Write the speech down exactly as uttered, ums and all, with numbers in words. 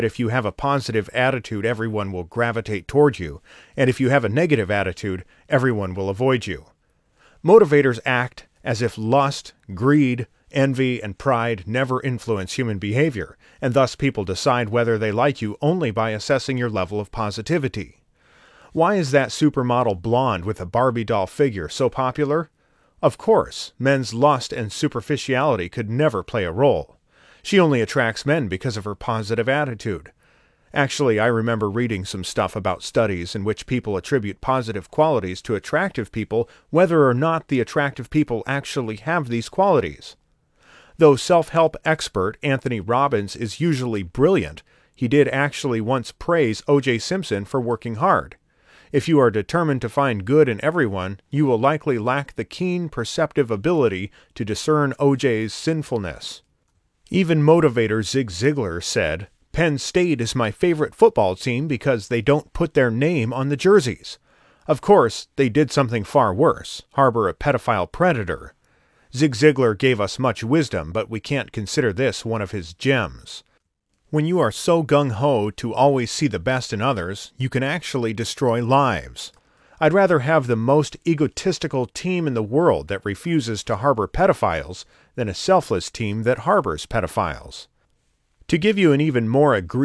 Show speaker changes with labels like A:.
A: if you have a positive attitude, everyone will gravitate toward you, and if you have a negative attitude, everyone will avoid you. Motivators act as if lust, greed, envy, and pride never influence human behavior, and thus people decide whether they like you only by assessing your level of positivity. Why is that supermodel blonde with a Barbie doll figure so popular? Of course, men's lust and superficiality could never play a role. She only attracts men because of her positive attitude. Actually, I remember reading some stuff about studies in which people attribute positive qualities to attractive people, whether or not the attractive people actually have these qualities. Though self-help expert Anthony Robbins is usually brilliant, he did actually once praise O J Simpson for working hard. If you are determined to find good in everyone, you will likely lack the keen, perceptive ability to discern O J's sinfulness. Even motivator Zig Ziglar said, "Penn State is my favorite football team because they don't put their name on the jerseys." Of course, they did something far worse, harbor a pedophile predator. Zig Ziglar gave us much wisdom, but we can't consider this one of his gems. When you are so gung-ho to always see the best in others, you can actually destroy lives. I'd rather have the most egotistical team in the world that refuses to harbor pedophiles than a selfless team that harbors pedophiles. To give you an even more egregious